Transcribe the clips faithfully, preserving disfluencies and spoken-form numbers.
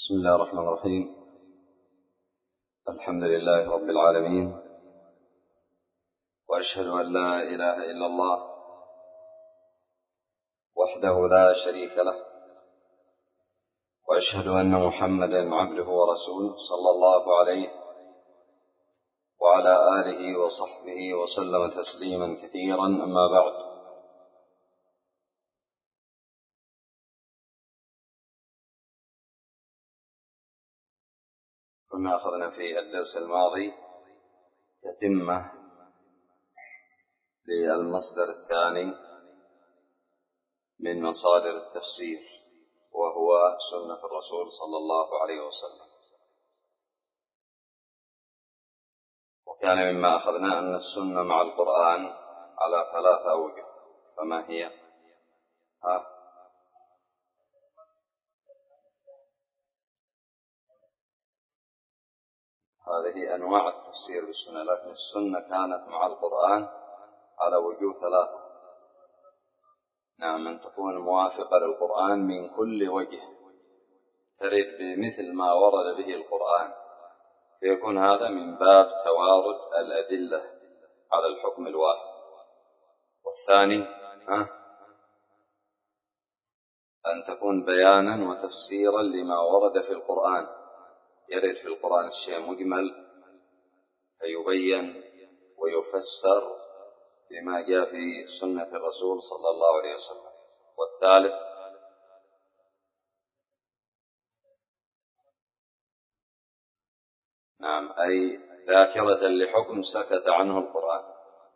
بسم الله الرحمن الرحيم. الحمد لله رب العالمين، وأشهد أن لا إله إلا الله وحده لا شريك له، وأشهد أن محمدا عبده ورسوله صلى الله عليه وعلى آله وصحبه وسلم تسليما كثيرا. أما بعد، كنا أخذنا في الدرس الماضي تتمة للمصدر الثاني من مصادر التفسير، وهو سنة الرسول صلى الله عليه وسلم. وكان مما أخذنا أن السنة مع القرآن على ثلاثة أوجه، فما هي؟ ها؟ هذه أنواع التفسير بالسنة، لكن السنة كانت مع القرآن على وجوه ثلاثة. نعم، أن تكون موافقة للقرآن من كل وجه، ترد بمثل ما ورد به القرآن، فيكون هذا من باب توارد الأدلة على الحكم الواحد. والثاني ها؟ أن تكون بيانا وتفسيرا لما ورد في القرآن، يرد في القرآن الشيء مجمل فيبين ويفسر بما جاء في سنة الرسول صلى الله عليه وسلم. والثالث نعم، أي ذاكرة لحكم سكت عنه القرآن.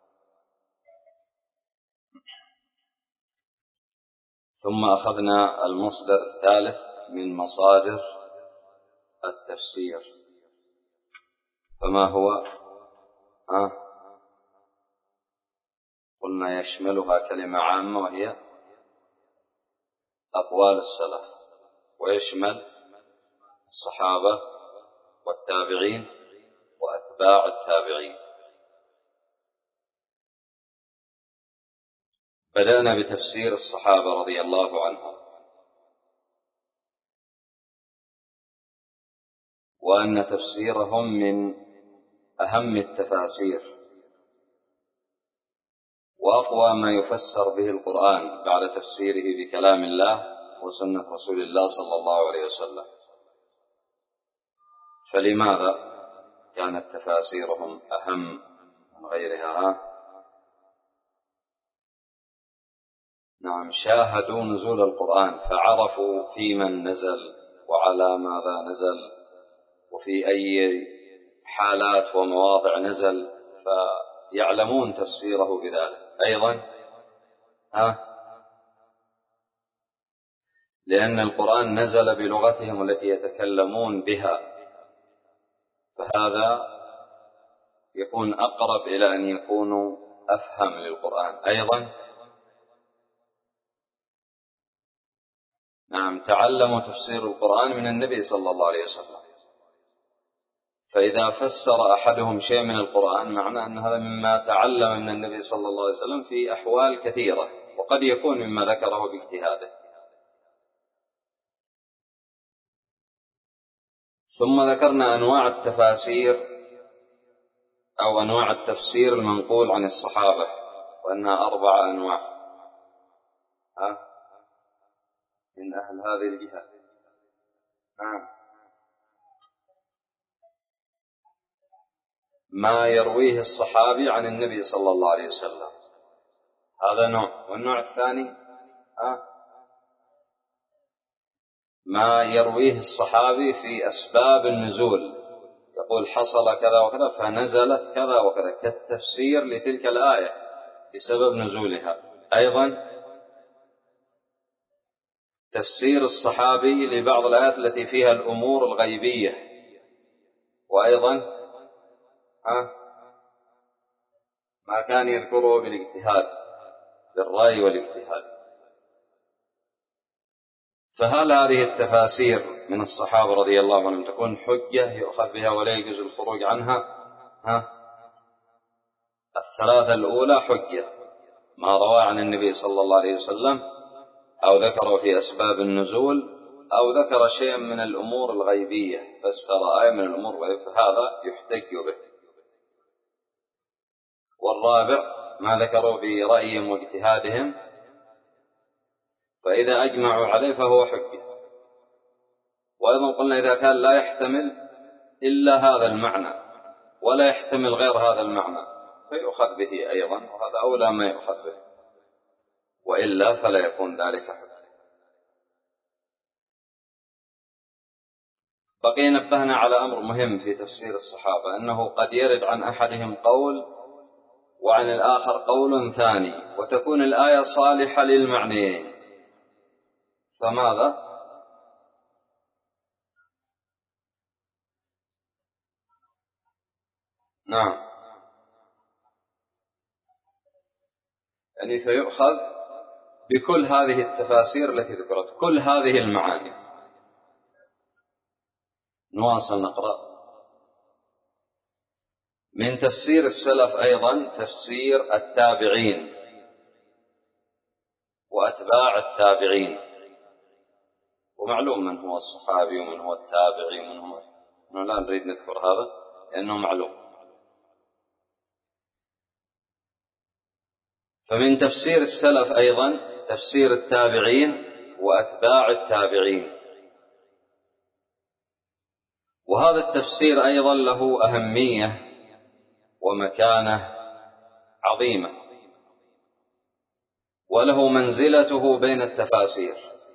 ثم أخذنا المصدر الثالث من مصادر التفسير، فما هو؟ ها؟ قلنا يشملها كلمة عامة وهي أقوال السلف، ويشمل الصحابة والتابعين وأتباع التابعين. بدأنا بتفسير الصحابة رضي الله عنهم، وأن تفسيرهم من أهم التفاسير وأقوى ما يفسر به القرآن بعد تفسيره بكلام الله وسنة رسول الله صلى الله عليه وسلم. فلماذا كانت تفاسيرهم أهم من غيرها؟ نعم، شاهدوا نزول القرآن فعرفوا في من نزل وعلى ماذا نزل وفي أي حالات ومواضع نزل، فيعلمون تفسيره بذلك. أيضا ها؟ لأن القرآن نزل بلغتهم التي يتكلمون بها، فهذا يكون أقرب إلى أن يكونوا أفهم للقرآن. أيضا نعم، تعلموا تفسير القرآن من النبي صلى الله عليه وسلم، فإذا فسر أحدهم شيء من القرآن معنى أن هذا مما تعلم من النبي صلى الله عليه وسلم في أحوال كثيرة، وقد يكون مما ذكره باجتهاده. ثم ذكرنا أنواع التفاسير أو أنواع التفسير المنقول عن الصحابة، وأنها أربع أنواع. ها؟ من أهل هذه الجهة. نعم، ما يرويه الصحابي عن النبي صلى الله عليه وسلم، هذا نوع. والنوع الثاني ها؟ ما يرويه الصحابي في أسباب النزول، يقول حصل كذا وكذا فنزلت كذا وكذا، كالتفسير لتلك الآية بسبب نزولها. أيضا تفسير الصحابي لبعض الآيات التي فيها الأمور الغيبية. وأيضا ها؟ ما كان يذكره بالاجتهاد، بالرأي والاجتهاد. فهل هذه التفاسير من الصحابة رضي الله عنهم تكون حجة يؤخذ بها ولا يجوز الخروج عنها؟ ها؟ الثلاثة الأولى حجة، ما روى عن النبي صلى الله عليه وسلم أو ذكره في أسباب النزول أو ذكر شيئا من الأمور الغيبية، فسر آية من الأمور الغيبية، فهذا يحتج به. والرابع ما ذكروا برأيهم واجتهادهم، فإذا أجمعوا عليه فهو حجة. وأيضا قلنا إذا كان لا يحتمل إلا هذا المعنى ولا يحتمل غير هذا المعنى فيؤخذ به أيضا، وهذا أولى ما يؤخذ به، وإلا فلا يكون ذلك حجة. بقي نبهنا على أمر مهم في تفسير الصحابة، أنه قد يرد عن أحدهم قول وعن الآخر قول ثاني، وتكون الآية صالحة للمعنيين، فماذا؟ نعم، يعني فيؤخذ بكل هذه التفاسير التي ذكرت، كل هذه المعاني. نواصل نقرأ. من تفسير السلف أيضا تفسير التابعين وأتباع التابعين، ومعلوم من هو الصحابي ومن هو التابعي ومن هو، لا نريد نذكر هذا لأنه معلوم. فمن تفسير السلف أيضا تفسير التابعين وأتباع التابعين، وهذا التفسير أيضا له أهمية ومكانة عظيمة، وله منزلته بين التفاسير.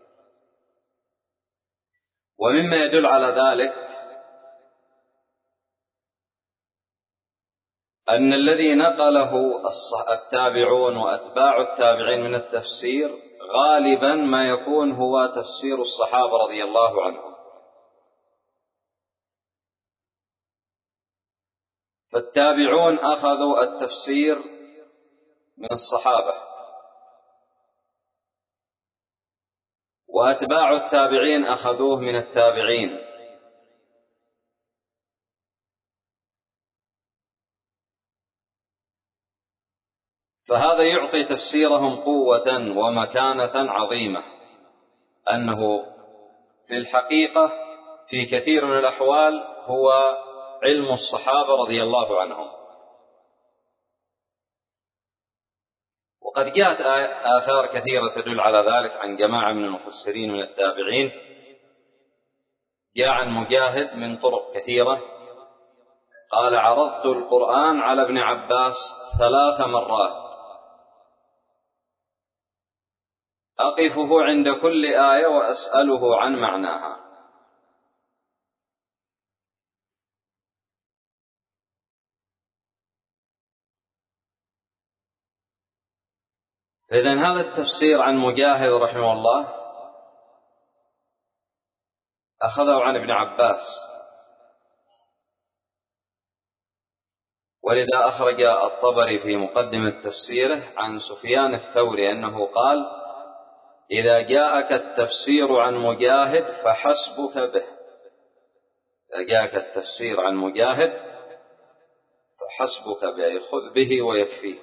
ومما يدل على ذلك أن الذي نقله التابعون وأتباع التابعين من التفسير غالبا ما يكون هو تفسير الصحابة رضي الله عنهم. فالتابعون أخذوا التفسير من الصحابة، وأتباع التابعين أخذوه من التابعين، فهذا يعطي تفسيرهم قوة ومكانة عظيمة، أنه في الحقيقة في كثير من الأحوال هو علم الصحابة رضي الله عنهم. وقد جاءت آثار كثيرة تدل على ذلك عن جماعة من المفسرين من التابعين. جاء عن مجاهد من طرق كثيرة قال: عرضت القرآن على ابن عباس ثلاث مرات أقفه عند كل آية وأسأله عن معناها. إذن هذا التفسير عن مجاهد رحمه الله أخذه عن ابن عباس، ولذا أخرج الطبري في مقدمة تفسيره عن سفيان الثوري أنه قال: إذا جاءك التفسير عن مجاهد فحسبك به. إذا جاءك التفسير عن مجاهد فحسبك به، خذ به ويكفيك.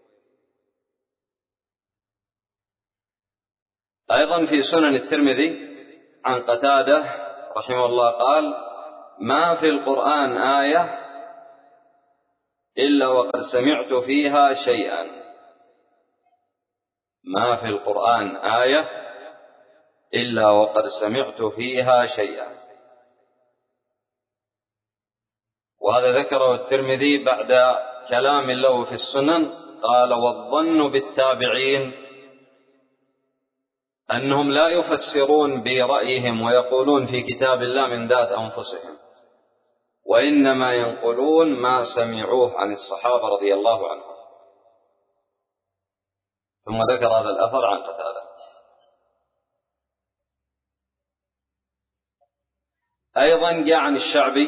أيضا في سنن الترمذي عن قتادة رحمه الله قال: ما في القرآن آية إلا وقد سمعت فيها شيئا. ما في القرآن آية إلا وقد سمعت فيها شيئا. وهذا ذكره الترمذي بعد كلام له في السنن، قال: والظن بالتابعين أنهم لا يفسرون برأيهم ويقولون في كتاب الله من ذات أنفسهم، وإنما ينقلون ما سمعوه عن الصحابة رضي الله عنهم. ثم ذكر هذا الأثر عن قتادة. أيضا جاء عن الشعبي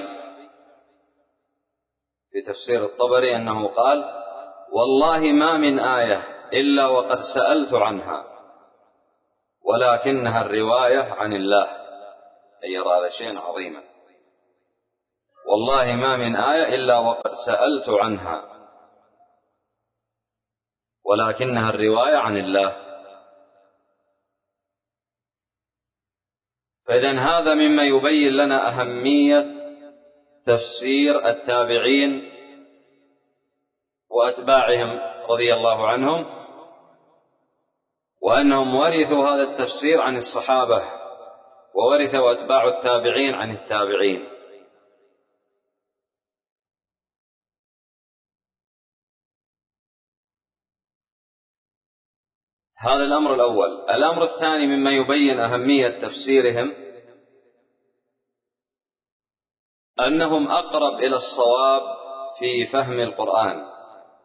في تفسير الطبري أنه قال: والله ما من آية إلا وقد سألت عنها ولكنها الرواية عن الله. أي يرى هذا شيء عظيما. والله ما من آية إلا وقد سألت عنها ولكنها الرواية عن الله. فإذن هذا مما يبين لنا أهمية تفسير التابعين وأتباعهم رضي الله عنهم، وأنهم ورثوا هذا التفسير عن الصحابة، وورثوا أتباع التابعين عن التابعين. هذا الأمر الأول. الأمر الثاني مما يبين أهمية تفسيرهم أنهم أقرب إلى الصواب في فهم القرآن،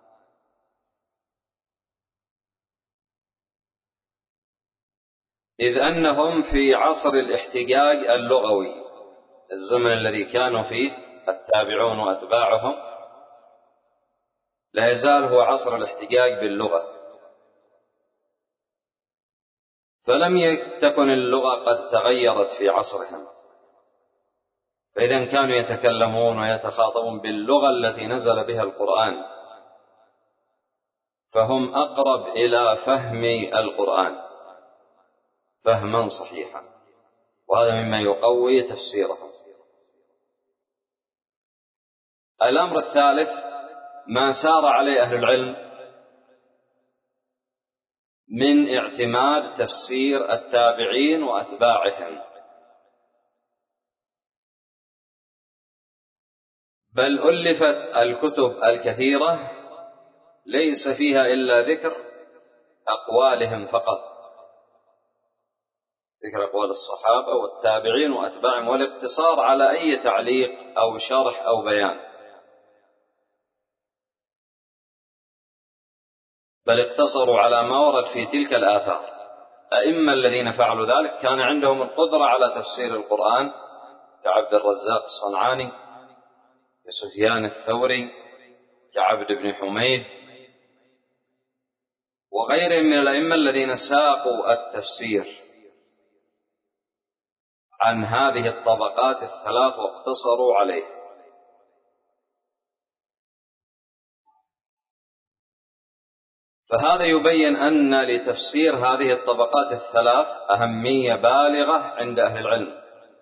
إذ أنهم في عصر الاحتجاج اللغوي، الزمن الذي كانوا فيه التابعون وأتباعهم لا يزال هو عصر الاحتجاج باللغة، فلم تكن اللغة قد تغيرت في عصرهم، فإذا كانوا يتكلمون ويتخاطبون باللغة التي نزل بها القرآن، فهم أقرب إلى فهم القرآن فهما صحيحا، وهذا مما يقوي تفسيرهم. الأمر الثالث ما سار عليه أهل العلم من اعتماد تفسير التابعين وأتباعهم، بل ألفت الكتب الكثيرة ليس فيها إلا ذكر أقوالهم فقط، ذكر أقوال الصحابة والتابعين وأتباعهم، والاقتصار على أي تعليق أو شرح أو بيان، بل اقتصروا على ما ورد في تلك الآثار. أئمة الذين فعلوا ذلك كان عندهم القدرة على تفسير القرآن، كعبد الرزاق الصنعاني، كسفيان الثوري، كعبد بن حميد، وغيرهم من الأئمة الذين ساقوا التفسير عن هذه الطبقات الثلاث واقتصروا عليه. فهذا يبين أن لتفسير هذه الطبقات الثلاث أهمية بالغة عند أهل العلم.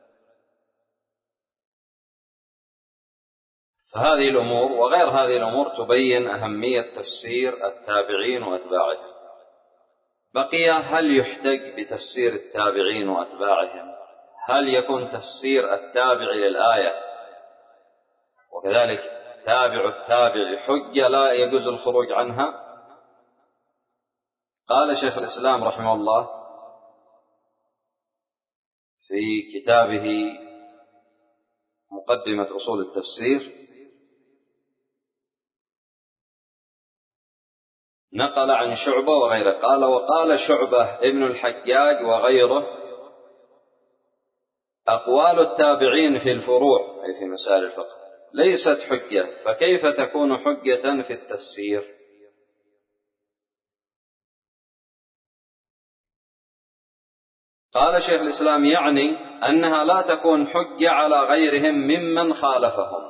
فهذه الأمور وغير هذه الأمور تبين أهمية تفسير التابعين وأتباعهم. بقي هل يحتج بتفسير التابعين وأتباعهم؟ هل يكون تفسير التابع للآية وكذلك تابع التابع حجة لا يجوز الخروج عنها؟ قال شيخ الإسلام رحمه الله في كتابه مقدمة أصول التفسير، نقل عن شعبة وغيره قال: وقال شعبة ابن الحجاج وغيره: أقوال التابعين في الفروع أي في مسائل الفقه ليست حجة، فكيف تكون حجة في التفسير؟ قال شيخ الإسلام: يعني أنها لا تكون حجة على غيرهم ممن خالفهم،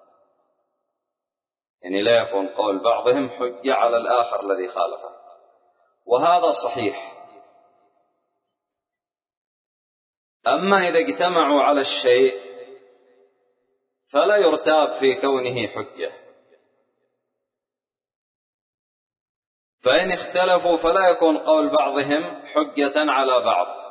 يعني لا يكون قول بعضهم حجة على الآخر الذي خالفه، وهذا صحيح. أما إذا اجتمعوا على الشيء فلا يرتاب في كونه حجة، فإن اختلفوا فلا يكون قول بعضهم حجة على بعض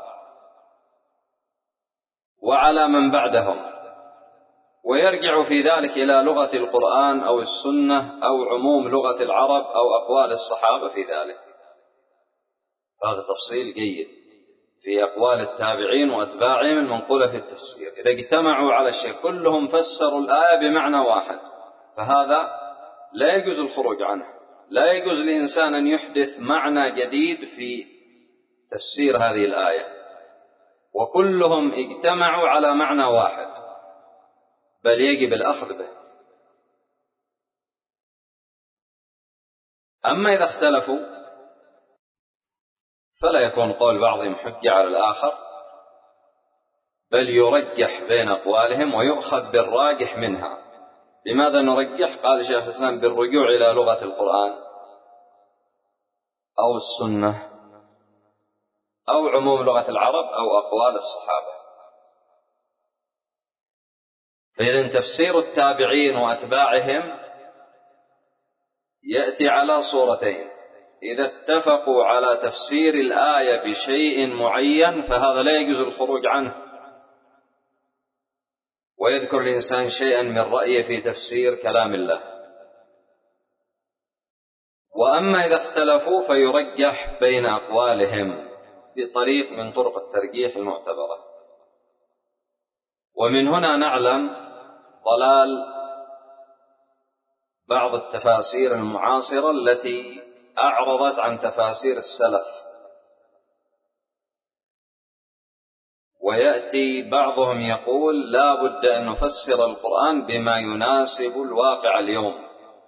وعلى من بعدهم، ويرجع في ذلك إلى لغة القرآن أو السنة أو عموم لغة العرب أو أقوال الصحابة في ذلك. هذا تفصيل جيد في أقوال التابعين وأتباعهم المنقولة في التفسير. إذا اجتمعوا على الشيء كلهم فسروا الآية بمعنى واحد، فهذا لا يجوز الخروج عنه، لا يجوز لإنسان أن يحدث معنى جديد في تفسير هذه الآية، وكلهم اجتمعوا على معنى واحد، بل يجب الأخذ به. أما إذا اختلفوا فلا يكون قول بعضهم حجة على الآخر، بل يرجح بين أقوالهم ويؤخذ بالراجح منها. لماذا نرجح؟ قال شيخ الإسلام: بالرجوع إلى لغة القرآن أو السنة أو عموم لغة العرب أو أقوال الصحابة. فإذا تفسير التابعين وأتباعهم يأتي على صورتين: إذا اتفقوا على تفسير الآية بشيء معين فهذا لا يجوز الخروج عنه، ويذكر الإنسان شيئا من رأيه في تفسير كلام الله. وأما إذا اختلفوا فيرجح بين أقوالهم بطريق من طرق الترجيح المعتبرة. ومن هنا نعلم ضلال بعض التفاسير المعاصرة التي أعرضت عن تفاسير السلف، ويأتي بعضهم يقول لا بد أن نفسر القرآن بما يناسب الواقع اليوم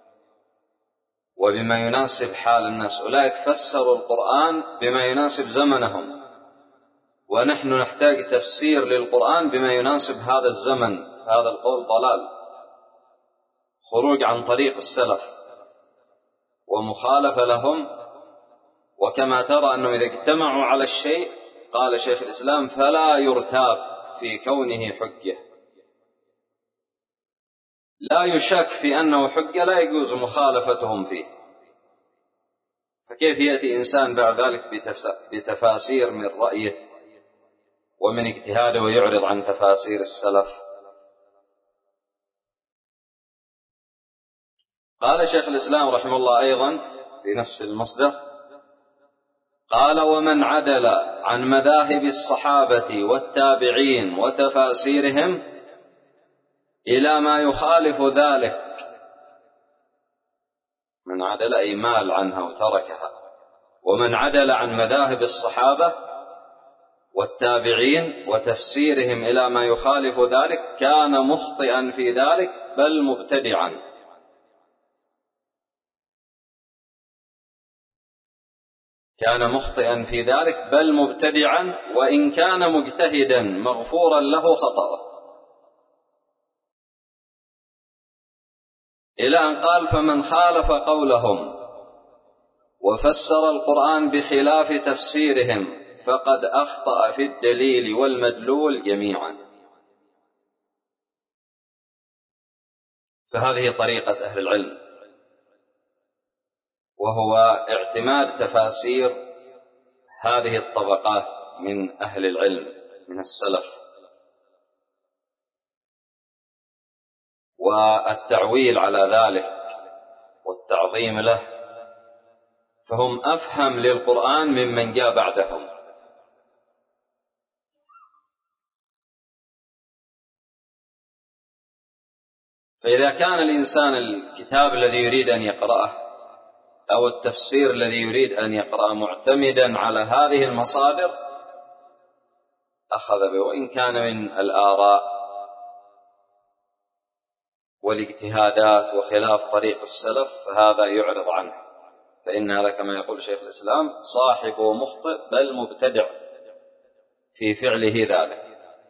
وبما يناسب حال الناس. أولئك فسروا القرآن بما يناسب زمنهم، ونحن نحتاج تفسير للقرآن بما يناسب هذا الزمن. هذا القول ضلال، خروج عن طريق السلف ومخالفة لهم. وكما ترى أنهم إذا اجتمعوا على الشيء قال شيخ الإسلام فلا يرتاب في كونه حجة، لا يشك في أنه حجة، لا يجوز مخالفتهم فيه. فكيف يأتي إنسان بعد ذلك بتفاسير من رأيه ومن اجتهاده ويعرض عن تفاسير السلف؟ قال شيخ الإسلام رحمه الله أيضا في نفس المصدر، قال: ومن عدل عن مذاهب الصحابة والتابعين وتفاسيرهم إلى ما يخالف ذلك، من عدل أي مال عنها وتركها، ومن عدل عن مذاهب الصحابة والتابعين وتفسيرهم إلى ما يخالف ذلك كان مخطئا في ذلك بل مبتدعا. كان مخطئا في ذلك بل مبتدعا، وإن كان مجتهدا مغفورا له خطأه. إلى أن قال: فمن خالف قولهم وفسر القرآن بخلاف تفسيرهم فقد أخطأ في الدليل والمدلول جميعا. فهذه طريقة أهل العلم، وهو اعتماد تفاسير هذه الطبقات من أهل العلم من السلف، والتعويل على ذلك والتعظيم له، فهم أفهم للقرآن ممن جاء بعدهم. فإذا كان الإنسان الكتاب الذي يريد أن يقرأه أو التفسير الذي يريد أن يقرأ معتمدا على هذه المصادر أخذ به، وإن كان من الآراء والاجتهادات وخلاف طريق السلف فهذا يعرض عنه، فإن هذا كما يقول شيخ الإسلام صاحبه مخطئ بل مبتدع في فعله ذلك.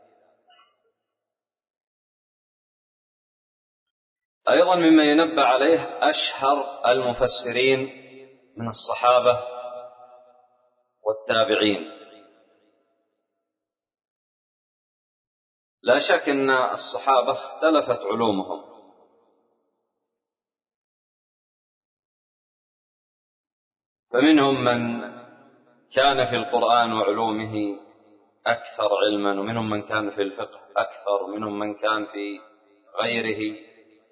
أيضا مما ينبه عليه أشهر المفسرين من الصحابة والتابعين. لا شك أن الصحابة اختلفت علومهم، فمنهم من كان في القرآن وعلومه أكثر علما، ومنهم من كان في الفقه أكثر، ومنهم من كان في غيره.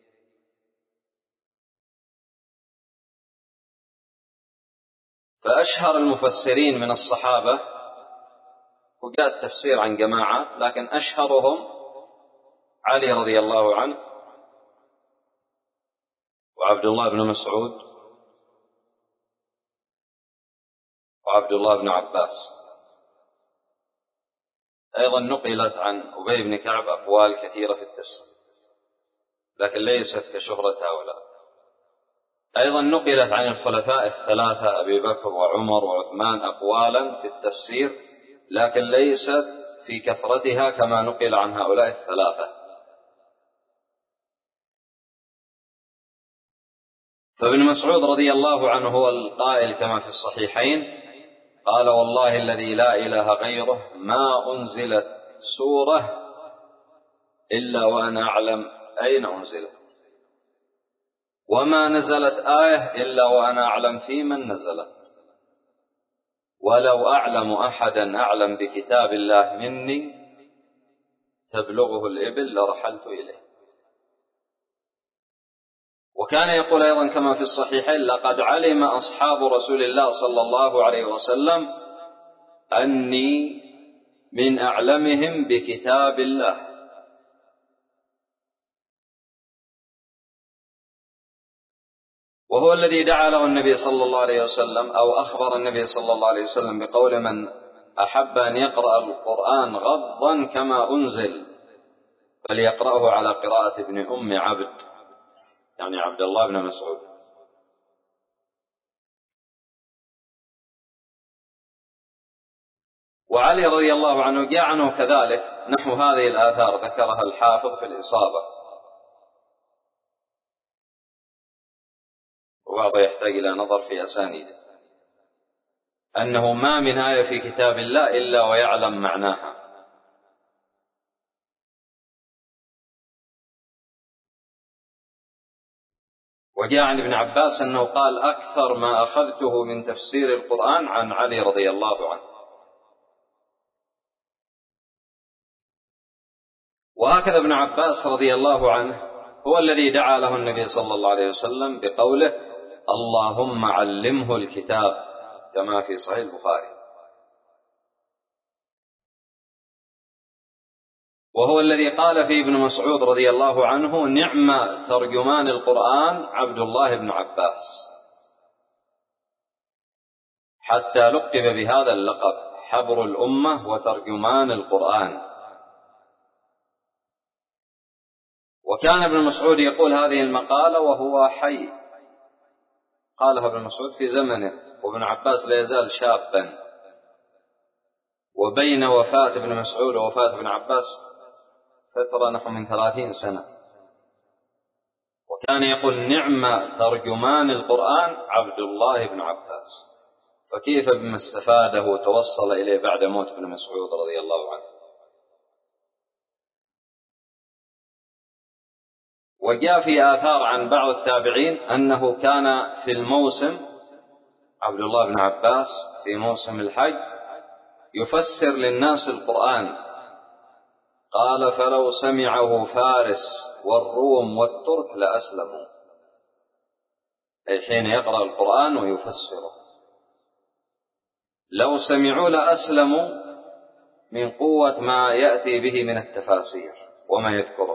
فأشهر المفسرين من الصحابة، وجاء التفسير عن جماعة لكن أشهرهم علي رضي الله عنه وعبد الله بن مسعود وعبد الله بن عباس. أيضا نقلت عن أبي بن كعب أقوال كثيرة في التفسير لكن ليست كشهرة هؤلاء. أيضا نقلت عن الخلفاء الثلاثة أبي بكر وعمر وعثمان أقوالا في التفسير لكن ليست في كثرتها كما نقل عن هؤلاء الثلاثة. فابن مسعود رضي الله عنه هو القائل كما في الصحيحين قال: والله الذي لا إله غيره ما أنزلت سورة إلا وأنا أعلم أين أنزلت، وما نزلت آية إلا وأنا أعلم في من نزلت، ولو أعلم أحدا أعلم بكتاب الله مني تبلغه الإبل لرحلت إليه. وكان يقول أيضا كما في الصحيحين: لقد علم أصحاب رسول الله صلى الله عليه وسلم أني من أعلمهم بكتاب الله. وهو الذي دعا له النبي صلى الله عليه وسلم، أو أخبر النبي صلى الله عليه وسلم بقول: من أحب أن يقرأ القرآن غضا كما أنزل فليقرأه على قراءة ابن أم عبد، يعني عبد الله بن مسعود. وعلي رضي الله عنه جاء عنه كذلك نحو هذه الآثار ذكرها الحافظ في الإصابة، وبعض يحتاج إلى نظر في أسانيده، أنه ما من آية في كتاب الله إلا ويعلم معناها. وجاء عن ابن عباس أنه قال: أكثر ما أخذته من تفسير القرآن عن علي رضي الله عنه. وهكذا ابن عباس رضي الله عنه هو الذي دعا له النبي صلى الله عليه وسلم بقوله: اللهم علمه الكتاب، كما في صحيح البخاري. وهو الذي قال في ابن مسعود رضي الله عنه: نعم ترجمان القرآن عبد الله بن عباس، حتى لقب بهذا اللقب: حبر الأمة وترجمان القرآن. وكان ابن مسعود يقول هذه المقالة وهو حي، قالها ابن مسعود في زمنه، وابن عباس لا يزال شابا، وبين وفاة ابن مسعود ووفاة ابن عباس فترة نحو من ثلاثين سنة. وكان يقول: نعم ترجمان القرآن عبد الله بن عباس، فكيف بما استفاده وتوصل إليه بعد موت ابن مسعود رضي الله عنه. وجاء في آثار عن بعض التابعين أنه كان في الموسم، عبد الله بن عباس في موسم الحج، يفسر للناس القرآن، قال: فلو سمعه فارس والروم والترك لأسلموا، أي حين يقرأ القرآن ويفسره، لو سمعوا لأسلموا من قوة ما يأتي به من التفاسير وما يذكره.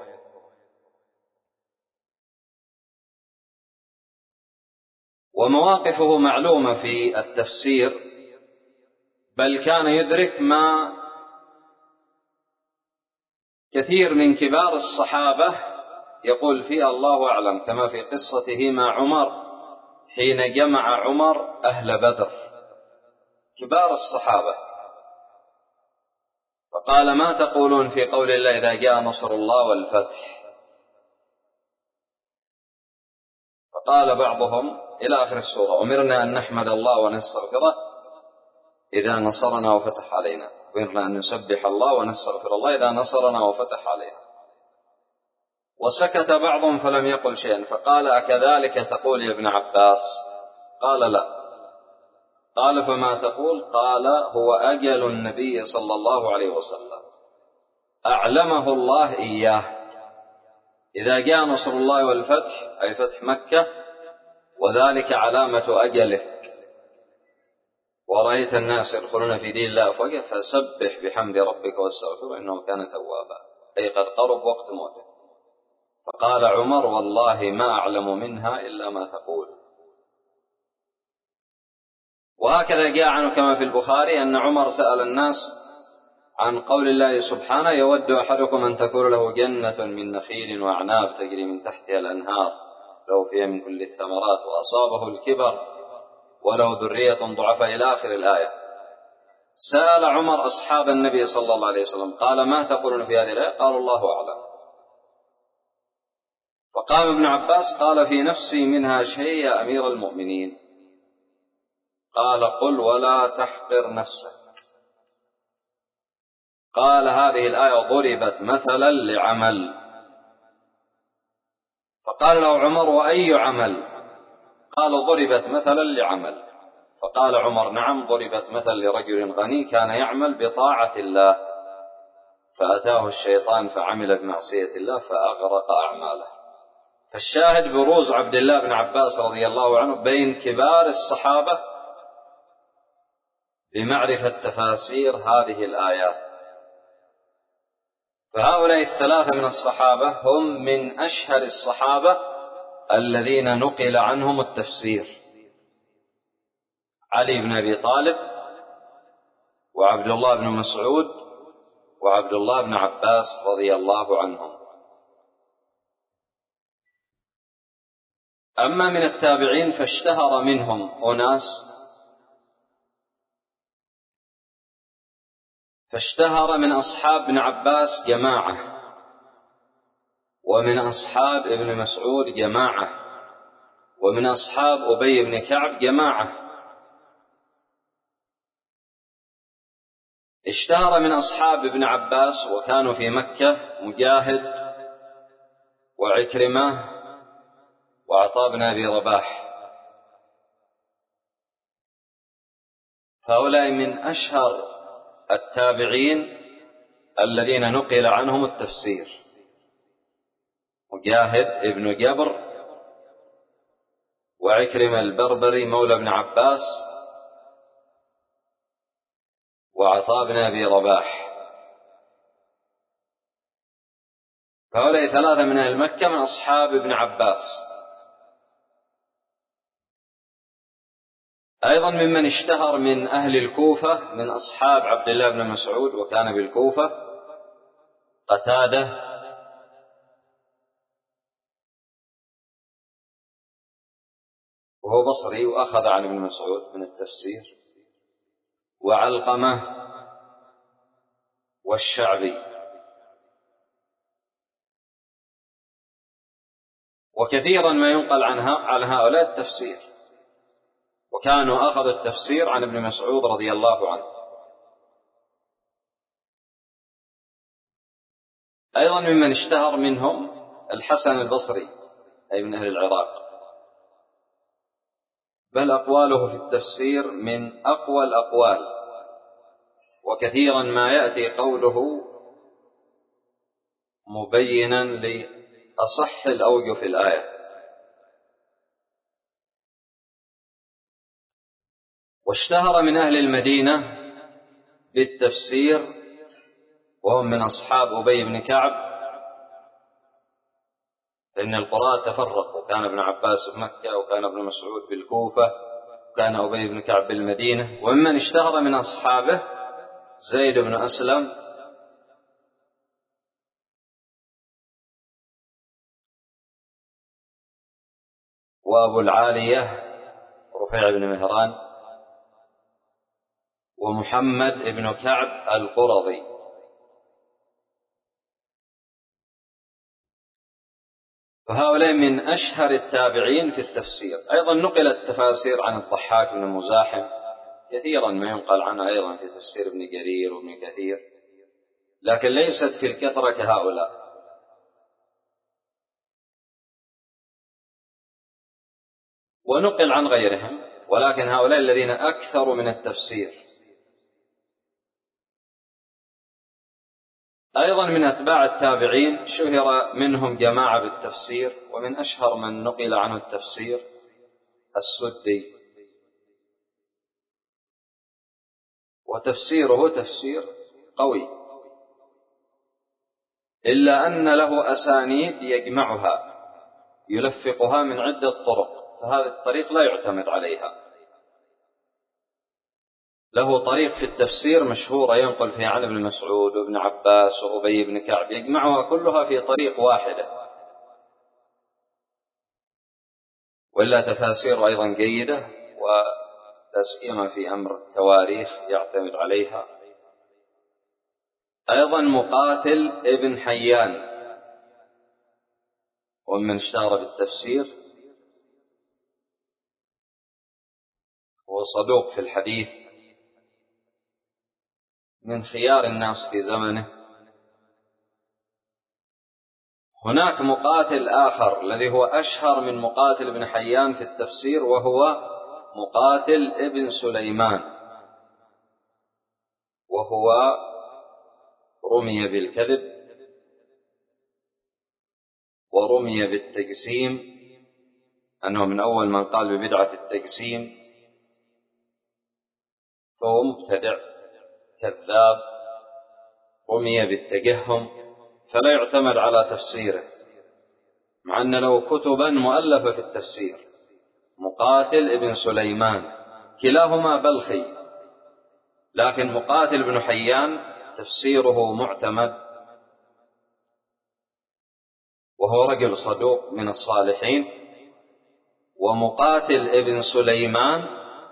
ومواقفه معلومة في التفسير، بل كان يدرك ما كثير من كبار الصحابة يقول فيه الله أعلم، كما في قصته مع عمر حين جمع عمر أهل بدر كبار الصحابة، فقال: ما تقولون في قول الله إذا جاء نصر الله والفتح؟ فقال بعضهم إلى آخر السورة: أمرنا أن نحمد الله ونستغفره إذا نصرنا وفتح علينا، أمرنا أن نسبح الله ونستغفر الله إذا نصرنا وفتح علينا. وسكت بعضهم فلم يقل شيئا، فقال: أكذلك تقول يا ابن عباس؟ قال: لا. قال: فما تقول؟ قال: هو أجل النبي صلى الله عليه وسلم أعلمه الله إياه، إذا جاء نصر الله والفتح، أي فتح مكة، وذلك علامة أجله، ورأيت الناس يدخلون في دين الله أفواجا فسبح بحمد ربك واستغفره إنه كان توابا، أي قد قرب وقت موته. فقال عمر: والله ما أعلم منها إلا ما تقول. وهكذا جاء عنه كما في البخاري أن عمر سأل الناس عن قول الله سبحانه: يود أحدكم أن تكون له جنة من نخيل وأعناب تجري من تحتها الأنهار له فيها من كل الثمرات وأصابه الكبر وله ذرية ضعفاء إلى آخر الآية. سأل عمر أصحاب النبي صلى الله عليه وسلم قال: ما تقولون في هذه الآية؟ قالوا: الله أعلم. فقام ابن عباس قال: في نفسي منها شيء يا أمير المؤمنين. قال: قل ولا تحقر نفسك. قال هذه الآية ضربت مثلا لعمل. فقال له عمر وأي عمل؟ قال ضربت مثلا لعمل. فقال عمر نعم، ضربت مثل لرجل غني كان يعمل بطاعة الله فأتاه الشيطان فعمل بمعصية الله فأغرق أعماله. فالشاهد بروز عبد الله بن عباس رضي الله عنه بين كبار الصحابة بمعرفة تفاسير هذه الآيات. فهؤلاء الثلاثة من الصحابة هم من أشهر الصحابة الذين نقل عنهم التفسير: علي بن أبي طالب، وعبد الله بن مسعود، وعبد الله بن عباس رضي الله عنهم. أما من التابعين فاشتهر منهم أناس، فاشتهر من أصحاب ابن عباس جماعة، ومن أصحاب ابن مسعود جماعة، ومن أصحاب أبي بن كعب جماعة. اشتهر من أصحاب ابن عباس وكانوا في مكة مجاهد وعكرمة وعطاء بن أبي رباح. هؤلاء من أشهر التابعين الذين نقل عنهم التفسير: مجاهد ابن جبر، وعكرمة البربري مولى ابن عباس، وعطاء بن أبي رباح. فهؤلاء ثلاثة من أهل مكة من أصحاب ابن عباس. أيضا ممن اشتهر من أهل الكوفة من أصحاب عبد الله بن مسعود وكان بالكوفة قتادة، وهو بصري وأخذ عن ابن مسعود من التفسير، وعلقمة، والشعبي. وكثيرا ما ينقل عن هؤلاء التفسير، وكانوا أخذوا التفسير عن ابن مسعود رضي الله عنه. أيضا ممن اشتهر منهم الحسن البصري أي من أهل العراق، بل أقواله في التفسير من أقوى الأقوال، وكثيرا ما يأتي قوله مبينا لأصح الأوجه في الآية. واشتهر من أهل المدينة بالتفسير وهم من أصحاب أبي بن كعب، فإن القراء تفرقوا: كان ابن عباس بمكة، وكان ابن مسعود بالكوفة، وكان أبي بن كعب بالمدينة. وممن اشتهر من أصحابه زيد بن أسلم، وأبو العالية رفيع بن مهران، ومحمد بن كعب القرظي. فهؤلاء من أشهر التابعين في التفسير. أيضا نقل التفاسير عن الضحاك بن مزاحم، كثيرا ما ينقل عنه أيضا في تفسير ابن جرير وابن كثير، لكن ليست في الكثرة كهؤلاء. ونقل عن غيرهم، ولكن هؤلاء الذين أكثروا من التفسير. أيضا من أتباع التابعين شهر منهم جماعة بالتفسير، ومن أشهر من نقل عنه التفسير السدي، وتفسيره تفسير قوي، إلا أن له أسانيد يجمعها يلفقها من عدة طرق، فهذا الطريق لا يعتمد عليها. له طريق في التفسير مشهورة ينقل فيها عن ابن مسعود وابن عباس وأبي بن كعب، يجمعها كلها في طريق واحدة. وإلا تفاسير أيضا جيدة، ولا سيما في أمر التواريخ يعتمد عليها. أيضا مقاتل ابن حيان ومن اشتهر بالتفسير، هو صدوق في الحديث من خيار الناس في زمنه. هناك مقاتل آخر الذي هو أشهر من مقاتل ابن حيان في التفسير، وهو مقاتل ابن سليمان، وهو رمي بالكذب ورمي بالتجسيم، أنه من أول من قال ببدعة التجسيم، فهو مبتدع كذاب. رمي بالتجهم، فلا يعتمد على تفسيره، مع أن له كتبا مؤلفة في التفسير. مقاتل ابن سليمان كلاهما بلخي، لكن مقاتل ابن حيان تفسيره معتمد، وهو رجل صدوق من الصالحين. ومقاتل ابن سليمان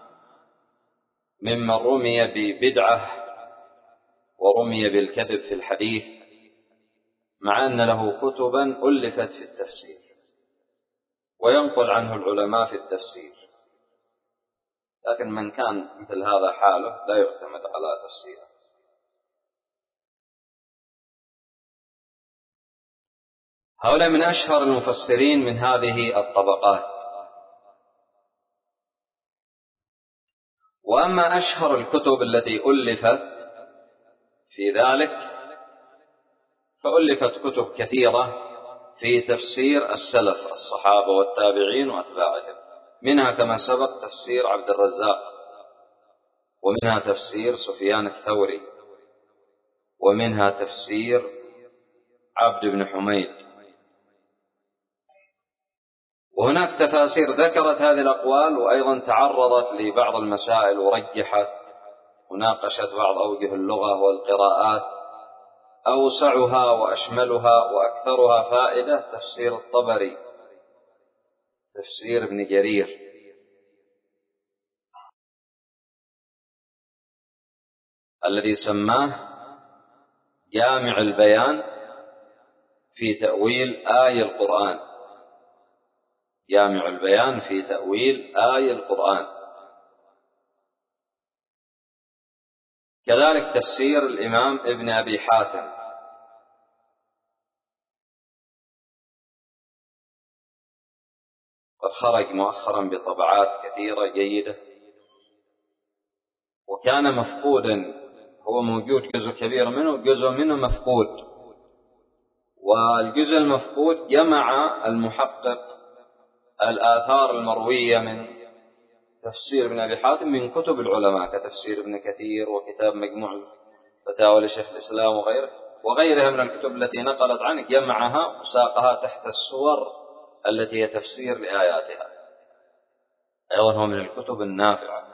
ممن رمي ببدعة ورمي بالكذب في الحديث، مع أن له كتبا ألفت في التفسير، وينقل عنه العلماء في التفسير، لكن من كان مثل هذا حاله لا يعتمد على تفسيره. هؤلاء من أشهر المفسرين من هذه الطبقات. وأما أشهر الكتب التي ألفت في ذلك، فألفت كتب كثيرة في تفسير السلف الصحابة والتابعين وأتباعهم، منها كما سبق تفسير عبد الرزاق، ومنها تفسير سفيان الثوري، ومنها تفسير عبد بن حميد. وهناك تفاسير ذكرت هذه الأقوال، وأيضا تعرضت لبعض المسائل ورجحت وناقشت بعض أوجه اللغة والقراءات. أوسعها وأشملها وأكثرها فائدة تفسير الطبري، تفسير ابن جرير، الذي سماه جامع البيان في تأويل آي القرآن. جامع البيان في تأويل آي القرآن. كذلك تفسير الإمام ابن أبي حاتم، قد خرج مؤخرا بطبعات كثيرة جيدة، وكان مفقودا، هو موجود جزء كبير منه، جزء منه مفقود. والجزء المفقود جمع المحقق الآثار المروية من تفسير ابن أبي حاتم من كتب العلماء، كتفسير ابن كثير وكتاب مجموع الفتاوى لشيخ الإسلام وغيره وغيرها من الكتب التي نقلت عنه، جمعها وساقها تحت السور التي هي تفسير لآياتها. أيضا هو من الكتب النافعة.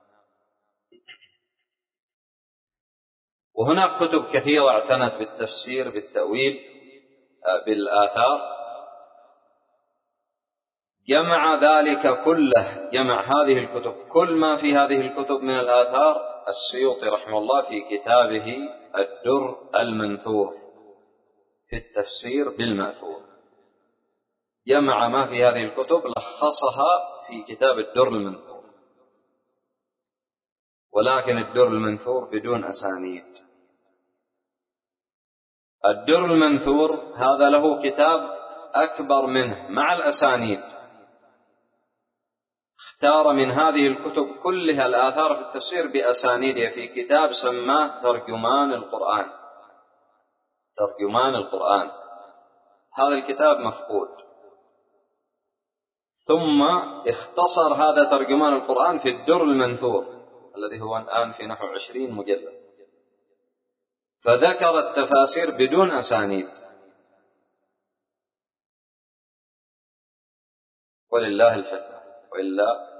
وهناك كتب كثيرة اعتنت بالتفسير بالتأويل بالآثار، جمع ذلك كله، جمع هذه الكتب، كل ما في هذه الكتب من الآثار، السيوطي رحمه الله في كتابه الدر المنثور في التفسير بالمأثور، جمع ما في هذه الكتب لخصها في كتاب الدر المنثور. ولكن الدر المنثور بدون أسانيد. الدر المنثور هذا له كتاب أكبر منه مع الأسانيد، اختار من هذه الكتب كلها الآثار في التفسير بأسانيدها في كتاب سماه ترجمان القرآن. ترجمان القرآن هذا الكتاب مفقود. ثم اختصر هذا ترجمان القرآن في الدر المنثور الذي هو الآن في نحو عشرين مجلد، فذكر التفاسير بدون أسانيد. ولله الحكمة، وإلا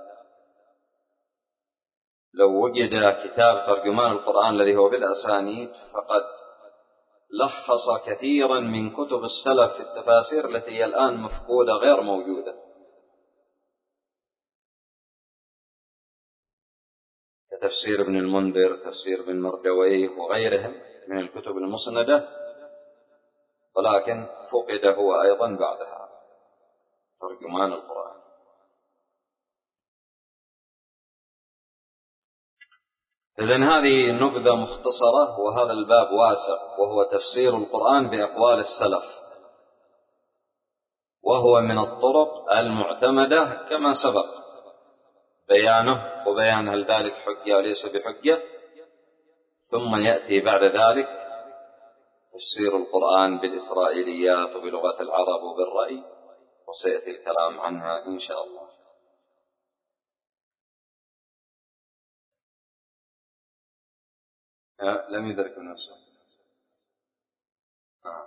لو وجد كتاب ترجمان القرآن الذي هو بالأسانيد فقد لخص كثيرا من كتب السلف في التفاسير التي هي الآن مفقودة غير موجودة، كتفسير ابن المنذر، تفسير ابن مردويه وغيرهم من الكتب المسندة، ولكن فقد هو أيضا بعدها ترجمان القرآن. إذن هذه نبذة مختصرة، وهذا الباب واسع، وهو تفسير القرآن بأقوال السلف، وهو من الطرق المعتمدة كما سبق بيانه، وبيان هل ذلك حجة وليس بحجة. ثم يأتي بعد ذلك تفسير القرآن بالإسرائيليات وبلغة العرب وبالرأي، وسيأتي الكلام عنها إن شاء الله. لم يدرك نفسه. آه.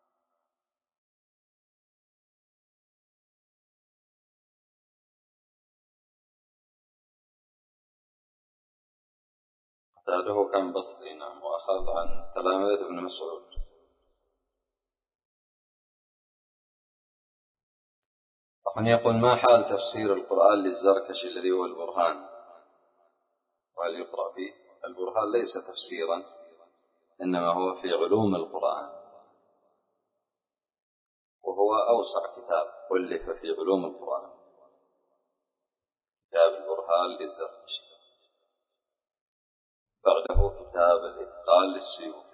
قتاده كان بسطي، نعم، وأخذ عن تلامذة ابن مسعود. أخن يقول: ما حال تفسير القرآن للزركشي الذي هو البرهان، وهل يقرأ فيه؟ البرهان ليس تفسيرا، إنما هو في علوم القرآن، وهو أوسع كتاب ألف في علوم القرآن، كتاب البرهان للزركشي، بعده كتاب الإتقان للسيوطي.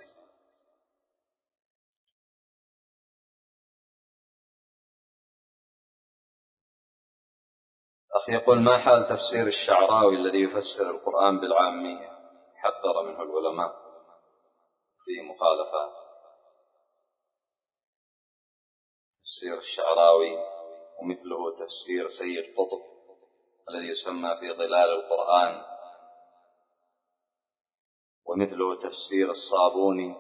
أخي يقول: ما حال تفسير الشعراوي الذي يفسر القرآن بالعامية؟ حذر منه العلماء في مخالفات. تفسير الشعراوي ومثله تفسير سيد قطب الذي يسمى في ظلال القرآن، ومثله تفسير الصابوني،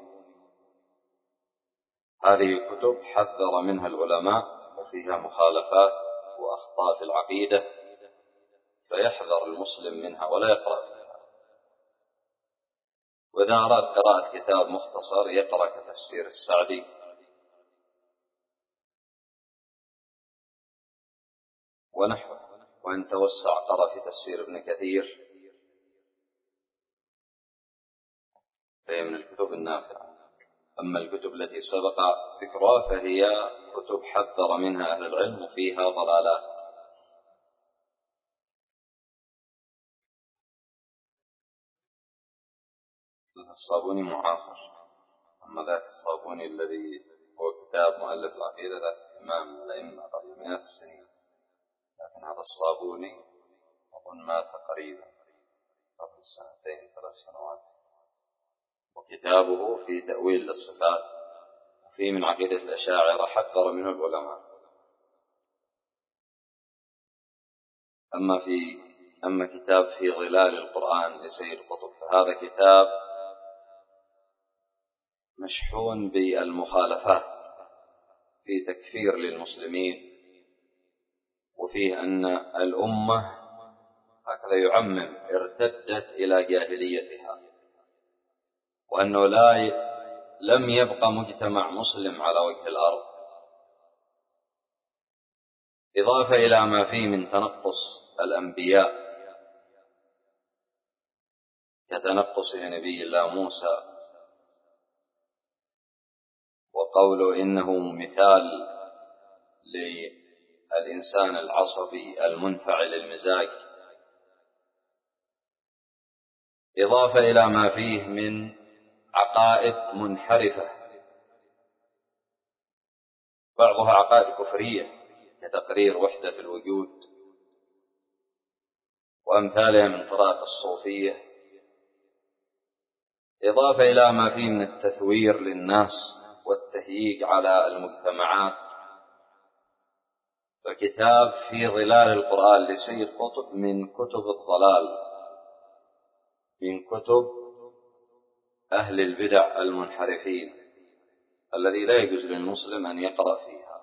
هذه كتب حذر منها العلماء، وفيها مخالفات وأخطاء في العقيدة، فيحذر المسلم منها ولا يقرأ فيها. وإذا أراد قراءة كتاب مختصر يقرأ كتفسير السعدي، ونحوه. وإن توسع قرأ في تفسير ابن كثير، فهي من الكتب النافعة. أما الكتب التي سبق ذكرها فهي كتب حذر منها أهل العلم، وفيها ضلالات. الصابوني معاصر، أما ذاك الصابوني الذي هو كتاب مؤلف العقيدة ذاك إمام من الأئمة قبل مئات السنين، لكن هذا الصابوني أظن مات قريبا قبل سنتين ثلاث سنوات، وكتابه في تأويل للصفات، وفيه من عقيدة الأشاعرة حذر منه العلماء. أما في أما كتاب في ظلال القرآن لسيد قطب، فهذا كتاب مشحون بالمخالفات في تكفير للمسلمين، وفيه أن الأمة هكذا يعمم ارتدت إلى جاهليتها، وأنه لا ي... لم يبقى مجتمع مسلم على وجه الأرض، إضافة إلى ما فيه من تنقص الأنبياء كتنقص لنبي الله موسى، وقوله إنه مثال للإنسان العصبي المنفعل المزاج، إضافة إلى ما فيه من عقائد منحرفة، بعضها عقائد كفرية كتقرير وحدة الوجود وأمثالها من طرائق الصوفية، إضافة إلى ما فيه من التثوير للناس والتهييج على المجتمعات. فكتاب في ظلال القرآن لسيد قطب من كتب الضلال، من كتب أهل البدع المنحرفين، الذي لا يجوز للمسلم أن يقرأ فيها،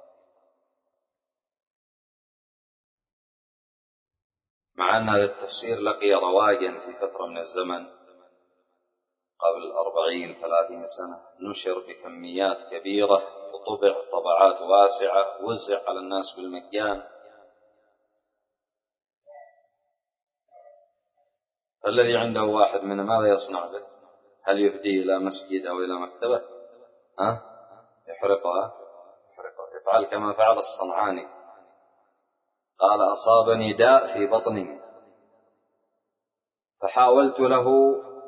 مع أن هذا التفسير لقي رواجا في فترة من الزمن قبل أربعين ثلاثين سنة، نشر بكميات كبيرة وطبع طبعات واسعة، وزع على الناس بالمجان. الذي عنده واحد منه ماذا يصنع به؟ هل يهديه إلى مسجد أو إلى مكتبة؟ ها؟ يحرقها؟ يحرقها. يفعل كما فعل الصنعاني، قال: أصابني داء في بطني، فحاولت له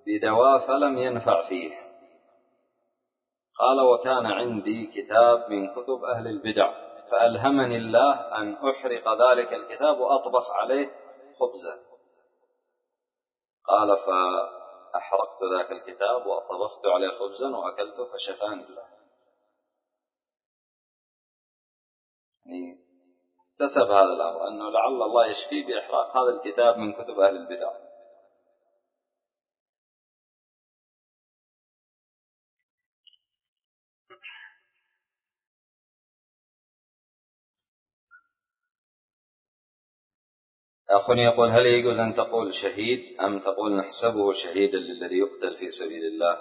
بدواء فلم ينفع فيه. قال: وكان عندي كتاب من كتب أهل البدع فألهمني الله أن أحرق ذلك الكتاب وأطبخ عليه خبزا. قال: فأحرقت ذاك الكتاب وطبخت عليه خبزا وأكلته فشفاني الله. يعني اكتسب هذا الأمر أنه لعل الله يشفيه بإحراق هذا الكتاب من كتب أهل البدع. أخني يقول: هل يجوز أن تقول شهيد أم تقول نحسبه شهيدا للذي يقتل في سبيل الله؟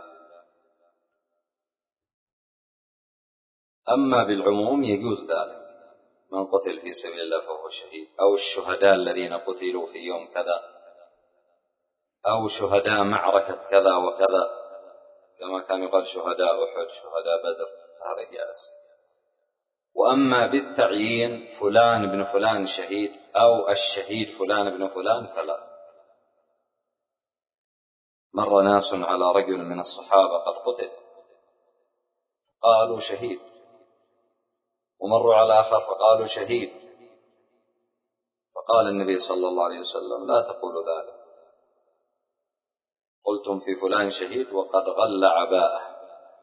أما بالعموم يجوز ذلك، من قتل في سبيل الله فهو شهيد، أو الشهداء الذين قتلوا في يوم كذا، أو شهداء معركة كذا وكذا، كما كان يقال شهداء أحد، شهداء بدر، هذا جائز. وأما بالتعيين فلان بن فلان شهيد أو الشهيد فلان بن فلان فلا. مر ناس على رجل من الصحابة قد قتل قالوا شهيد، ومروا على آخر فقالوا شهيد، فقال النبي صلى الله عليه وسلم: لا تقولوا ذلك، قلتم في فلان شهيد وقد غل عباءه.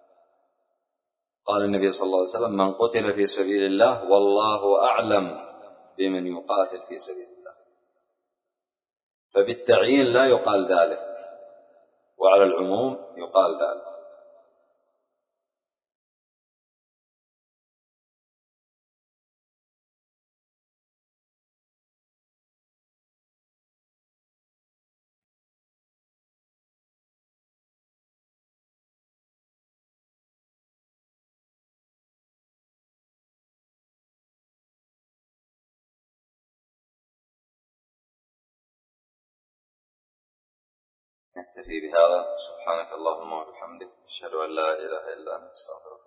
قال النبي صلى الله عليه وسلم: من قتل في سبيل الله والله أعلم بمن يقاتل في سبيل الله. فبالتعيين لا يقال ذلك، وعلى العموم يقال ذلك. نكتفي بهذا. سبحانك اللهم وبحمدك، أشهد أن لا إله إلا أنت، أستغفرك.